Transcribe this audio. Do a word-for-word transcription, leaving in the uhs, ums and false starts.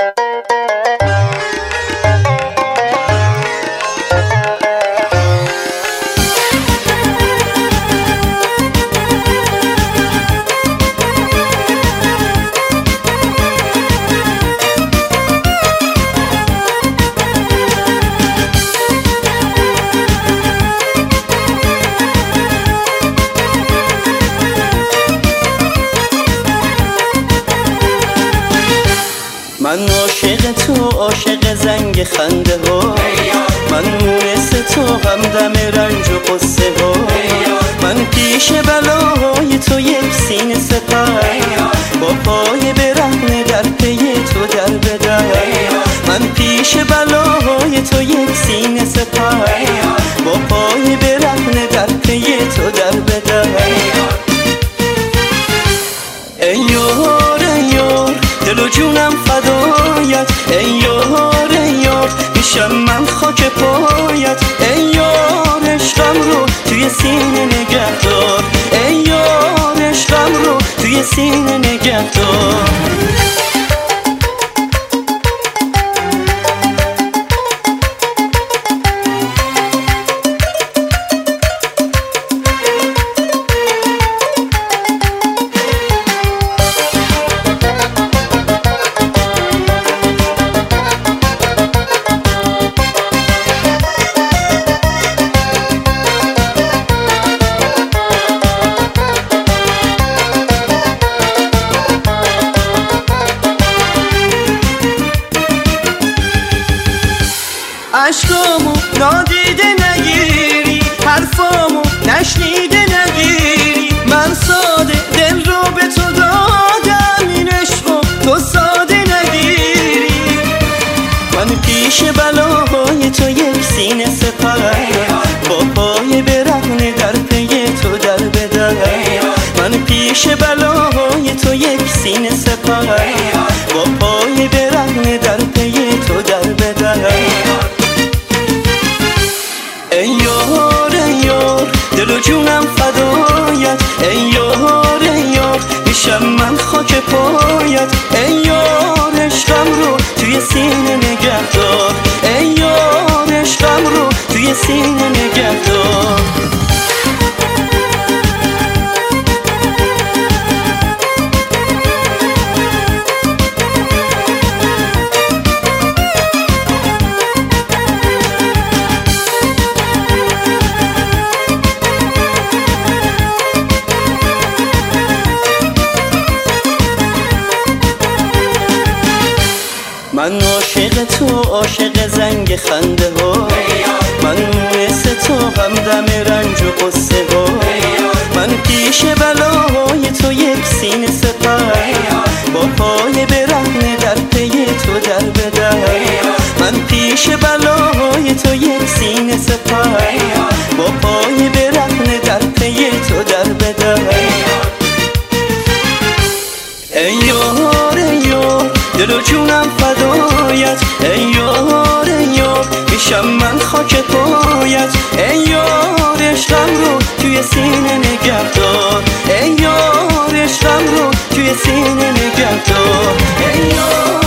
من عاشق تو، عاشق زنگ خنده ها، من مونس تو، همدم رنج و قصه ها، من پیش بلاهای تو یک سینه سپر، با پای برهنه در پی تو در بدر. من پیش بلاهای تو یک سینه سپر، با پای برهنه در پی تو در بدر. ای یار ای یار دل و جونم فدایت، ای یار ای یار میشم من خاک پایت. ای یار عشقم رو توی سینه نگه دار، ای یار عشقم رو توی سینه نگه دار. عشقامو نادیده نگیری، حرفامو نشنیده نگیری، من ساده دل رو به تو دادم، این عشقو تو ساده نگیری. من پیش بلاهای تو یک سینه سپر، با پای برهنه در پی تو در بدر. من پیش بلاهای تو یک سینه سپر، با پای برهنه در پی تو در بدر. ای یار ای یار دل و جونم فدایت، ای یار ای یار میشم من خاک پایت. ای یار عشقم رو توی سینه نگه دار، ای یار عشقم رو توی سینه نگه دار. من عاشق تو، عاشق زنگ خنده ها، من مونس تو، همدم رنج و قصه ها، من پیش بلاهای تو یک سینه سپر، با پای برهنه در پی تو در بدر. من پیش بلاهای تو یک سینه سپر، با پای برهنه در پی تو در بدر. ای یار ای یار دل و جونم فدایت، ای یار ای یار میشم من خاک پایت. ای یار عشقم رو توی سینه نگه دار، ای یار عشقم رو توی سینه نگه دار. ای یار